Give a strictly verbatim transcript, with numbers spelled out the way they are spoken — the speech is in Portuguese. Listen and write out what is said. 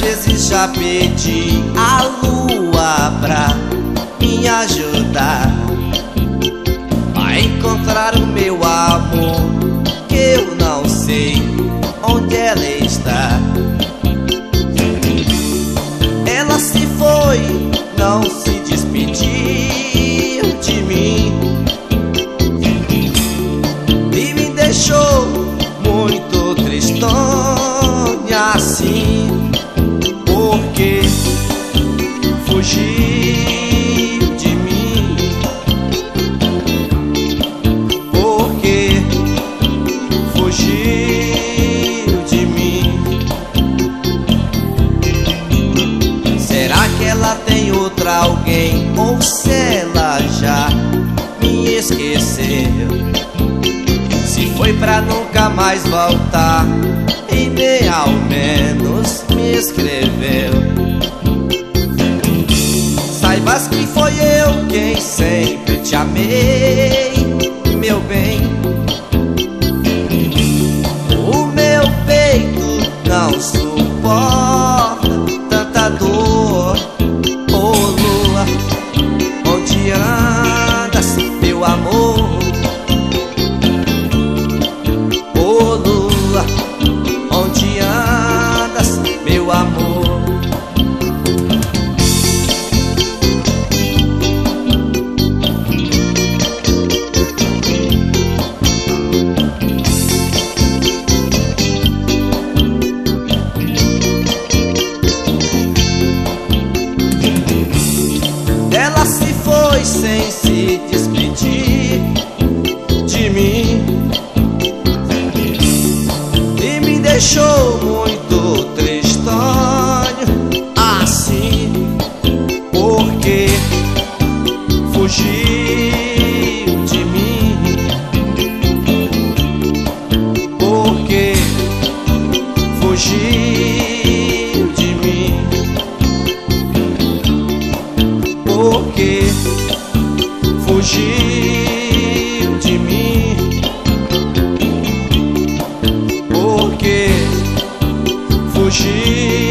vezes já pedi a lua pra me ajudar a encontrar o meu amor, que eu não sei onde ela está. Ela se foi, não se despediu de mim e me deixou muito tristonha assim, porque fugiu de mim, porque fugiu de mim. Será que ela tem outra alguém, ou se ela já me esqueceu? Se foi pra nunca mais voltar e nem ao menos me escreveu. Saibas que foi eu quem sempre te amei, meu bem. O meu peito não suporta tanta dor. Ô lua, onde andas, meu amor? Ô lua, onde andas, meu amor? Ela se foi sem se despedir de mim e me deixou muito tristonho assim, porque fugiu de mim, porque fugiu de mim, porque fugiu de mim, porque fugiu.